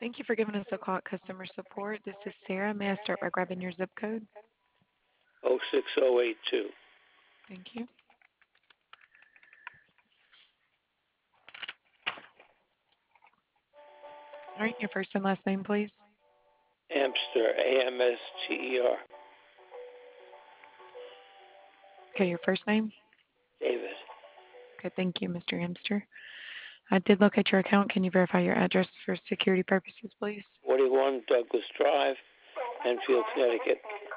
Thank you for giving us a call at customer support. This is Sarah. May I start by grabbing your zip code? 06082. Thank you. All right, your first and last name, please. Amster, Amster. Okay, your first name. David. Okay, thank you, Mr. Amster. I did locate your account. Can you verify your address for security purposes, please? 41 Douglas Drive, Enfield, Connecticut.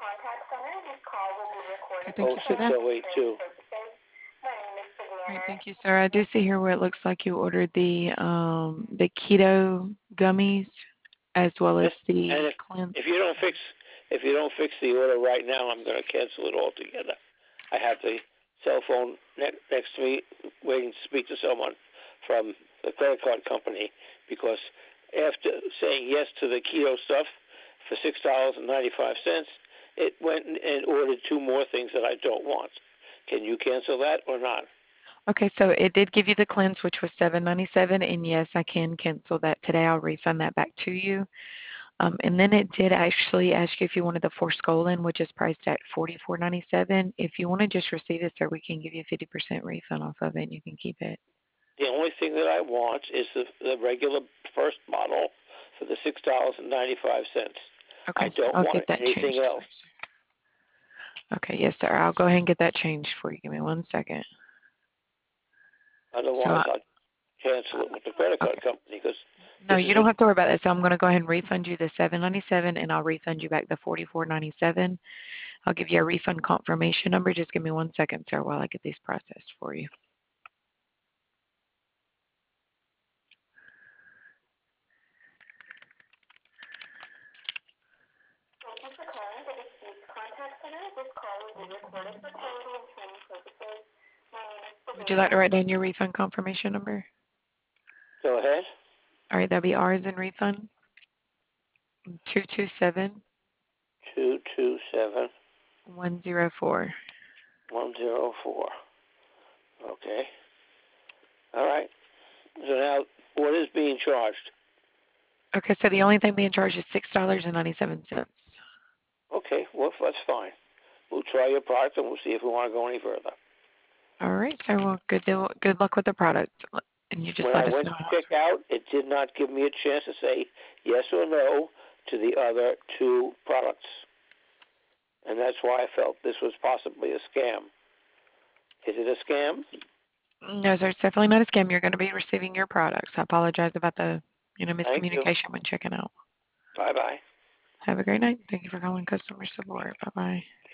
Okay, thank you for that. 06082. All right, thank you, sir. I do see here where it looks like you ordered the keto gummies as well Yes, as the and cleanse. if you don't fix the order right now, I'm going to cancel it altogether. I have the cell phone next to me, waiting to speak to someone from the credit card company, because after saying yes to the keto stuff for $6.95, it went and ordered two more things that I don't want. Can you cancel that or not? Okay, so it did give you the cleanse, which was $7.97, and yes, I can cancel that today. I'll refund that back to you. And then it did actually ask you if you wanted the Forskolin, which is priced at $44.97. If you want to just receive it, sir, we can give you a 50% refund off of it, and you can keep it. The only thing that I want is the regular first model for the $6.95. I Okay, don't I'll want get that anything changed for else. you, sir. Okay, yes, sir. I'll go ahead and get that changed for you. Give me 1 second. So, Otherwise, I'll cancel it with the credit card okay. company, because No, this you is a don't have to worry about that. So I'm going to go ahead and refund you the $7.97, and I'll refund you back the $44.97. I'll give you a refund confirmation number. Just give me 1 second, sir, while I get these processed for you. Would you like to write down your refund confirmation number? Go ahead. All right, that'll be ours in refund 227 227 104. 104. Okay. All right. So now, what is being charged? Okay, so the only thing being charged is $6.97. Okay, well, that's fine. We'll try your product and we'll see if we want to go any further. All right, sir. Well, good luck with the product, and you just When let I us went know. to check out, it did not give me a chance to say yes or no to the other two products. And that's why I felt this was possibly a scam. Is it a scam? No, sir, it's definitely not a scam. You're going to be receiving your products. I apologize about the Thank you. miscommunication when checking out. Bye bye. Have a great night. Thank you for calling customer support. Bye bye.